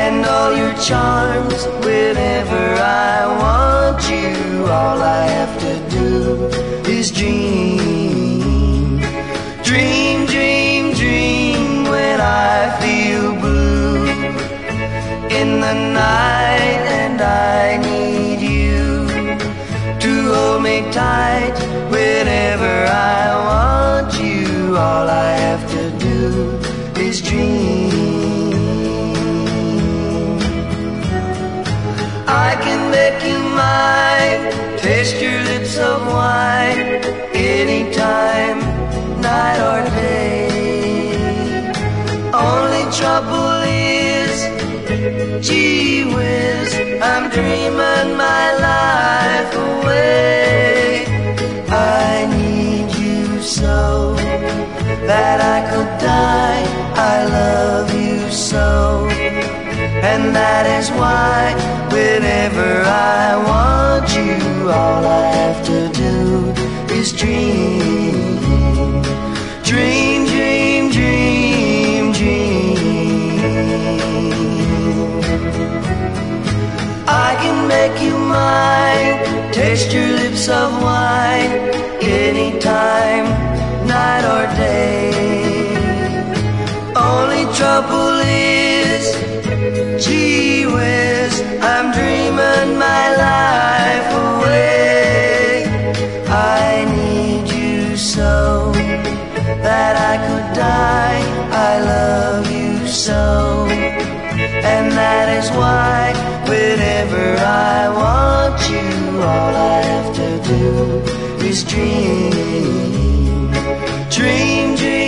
and all your charms. Whenever I want you, all I have to do is dream. Dream, dream, dream when I feel blue in the night, and I need you to hold me tight. Whenever I want you, all I have to do is dream. I can make you mine, taste your lips of wine, anytime, night or day. Only trouble is, gee whiz, I'm dreaming my life away. I need you so that I could die. I love you so, and that is why whenever I want you, all I have to do is dream. Dream, dream, dream, dream. I can make you mine, taste your lips of wine, anytime, night or day. Only trouble is, gee whiz, I'm dreaming my life away. I need you so that I could die. I love you so, and that is why whenever I want you, all I have to do is dream. Dream, dream.